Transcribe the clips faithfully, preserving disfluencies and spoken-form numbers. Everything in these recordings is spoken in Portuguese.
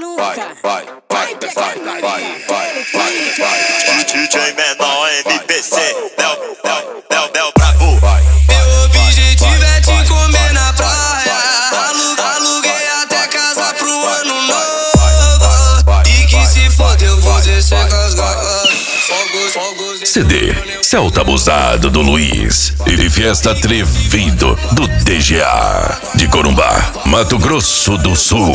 nunca. Vai, vai, vai, vai, vai, vai, vai, vai. D J Menor M P C, Léo, Léo, Léo, Léo Brabo. Meu objetivo é te comer na praia. Aluguei até casa pro ano novo. E que se foda eu vou descer com as garras. C D Celta Abusado do Luiz e Fiesta Atrevido do D G A de Corumbá, Mato Grosso do Sul.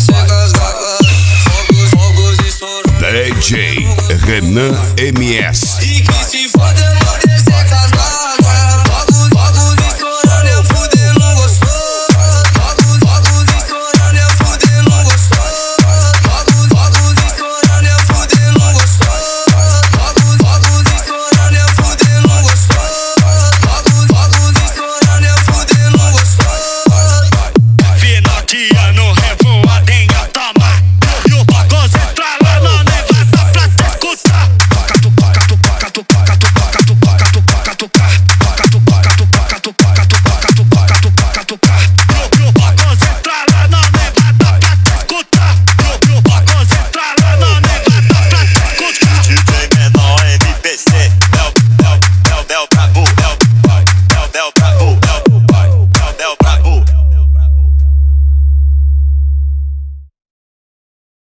D J Renan M S